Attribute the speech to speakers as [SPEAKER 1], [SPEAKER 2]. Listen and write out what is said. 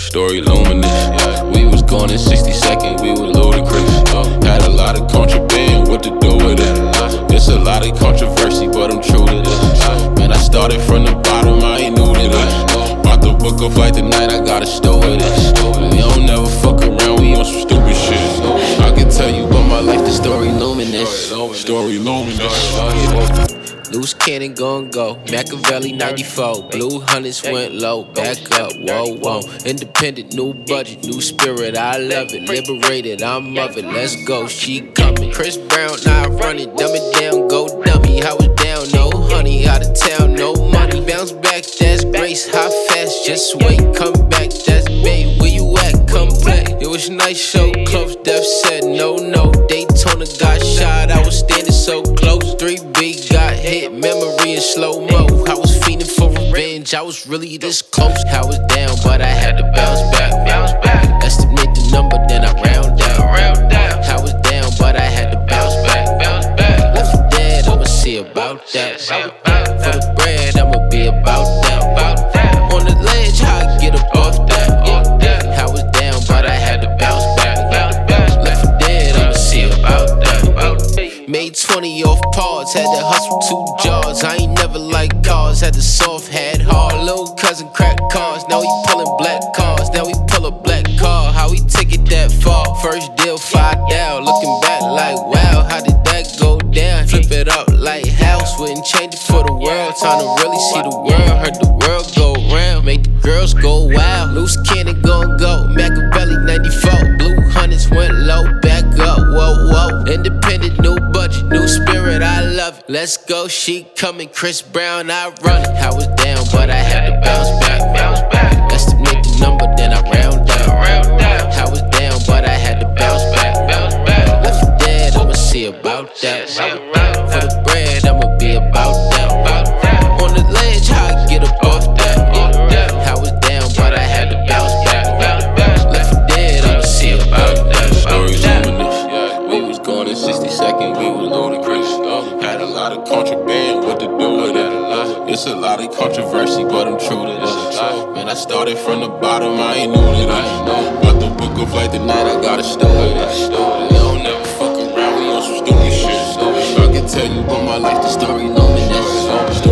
[SPEAKER 1] story luminous. We was going in 60 seconds, we were ludicrous. Had a lot of contraband, what to do with it? It's a lot of controversy, but I'm true to this. Man, I started from the bottom, I ain't new to this. Bought the book of life tonight, I got a story this. We don't never fuck around, we on some stupid shit. I can tell you about my life, the story luminous. Story luminous.
[SPEAKER 2] Loose cannon gon' go, Machiavelli 94. Blue hunters went low, back up, whoa, whoa. Independent, new budget, new spirit, I love it. Liberated, I'm of it, let's go, she coming. Chris Brown, I run it, dumb it down, go dummy. I was down, no honey, out of town, no money. Bounce back, that's grace, how fast, just wait, come back, that's bait. Where you at, come play. It was nice, show close, Def said no, no. Daytona got shot, I was standing so close. 3B got hit, memory in slow-mo. I was fiending for revenge, I was really this close. I was down, but I had to bounce back. Estimate the number, then I round out. I was down, but I had to bounce back. Left for dead, I'ma see about that. For the bread, I'ma be about that. On the ledge, how I get up off that. I was down, but I had to bounce back. Left for dead, I'ma see about that. Made 20 off pause, had to hustle 2 jars. I ain't never liked cars, had the soft, had hard. Little cousin cracked cars, now he pullin' black cars. Now he pull a black car, how he take it that far? First deal, 5 down, looking back like wow, how did that go down? Flip it up like house, wouldn't change it for the world. Time to really see the world, heard the world go round. Make the girls go wild, loose cannon gon' go. Machiavelli 94, blue hunters went low, back up, whoa, whoa. Independent, new budget, new spirit, I love it. Let's go, she coming, Chris Brown, I run it. I was down, but I had to bounce back. Estimate the number, then I round out. I was down, but I had to bounce back. Left for dead, I'ma see about that. For the bread, I'ma be about that. On the ledge, how I get up off that. I was down, but I had to bounce back. Left for dead, I'ma see about that.
[SPEAKER 1] Story luminous. We was going in 60 seconds, we were ludicrous. Had a lot of contraband, what to do with it? It's a lot of controversy, but I'm true to this. Man, I started from the bottom, I ain't new to this. Bought the book of life tonight, I got a story this. We don't never fuck around, we on some stupid shit. I can tell you about my life, the story luminous.